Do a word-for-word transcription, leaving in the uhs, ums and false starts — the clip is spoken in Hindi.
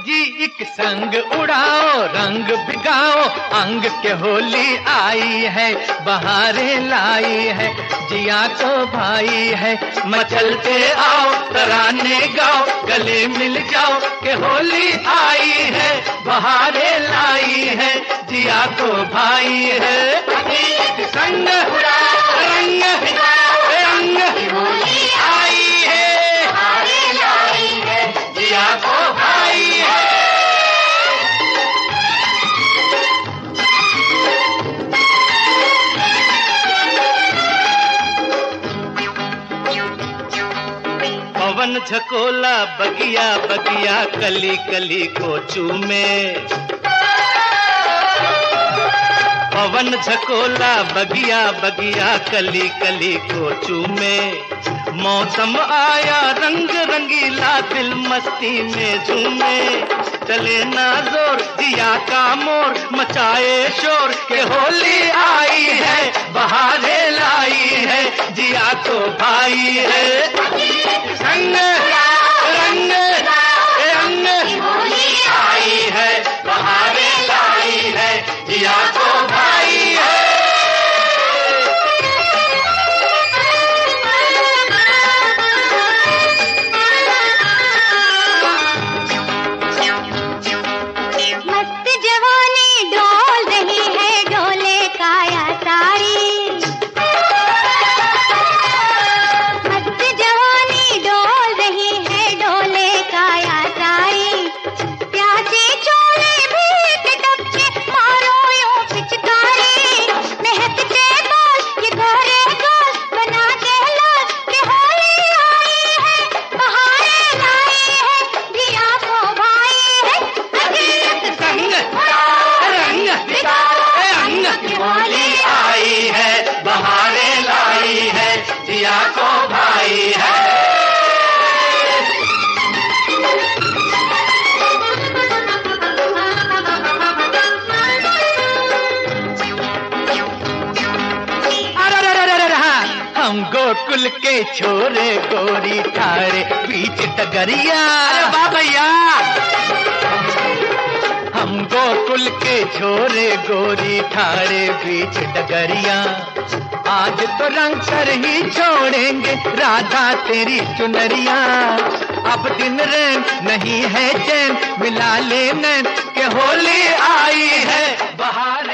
जी एक संग उड़ाओ, रंग भिगाओ, अंग के होली आई है, बहारें लाई है, जिया को भाई है। मचलते आओ, तराने गाओ, गले मिल जाओ के होली आई है, बहारें लाई है, जिया को भाई है। संग उड़ाओ, रंग भिगाओ, अंग होली आई है, बहारें लाई है, जिया को भाई है। पवन झकोला बगिया बगिया कली कली को चूमे, पवन झकोला बगिया बगिया कली कली को चूमे। मौसम आया रंग रंगीला दिल मस्ती में झूमे, चले ना जोर दिया का मोर, मचाए शोर के होली आई है, बहारें लाई है, जिया को भाई है। संग रंग रंग होली आई है, बहारें लाई है, जिया को भाई है। मस्त जवानी डोल रही है, डोले काया सारी, मस्त जवानी डोल रही है, डोले काया सारी। प्यासे चोले भी टपके, मारो यूं पिचकारी, महकते बाल ये गोरे गाल, बना के लाल के होली आई है, बहारें लाई है, जिया को भाई है। संग रंग अंग होली आई है, बहारें लाई है, जिया को भाई है। हम गोकुल के छोरे गोरी ठारे बीच टगरिया, वाह भैया। हम गोकुल के छोरे गोरी ठारे बीच डगरिया, आज तो रंग कर ही छोड़ेंगे राधा तेरी चुनरिया। अब दिन रैन नहीं है चैन, मिला ले नैन के होली आई है, बहार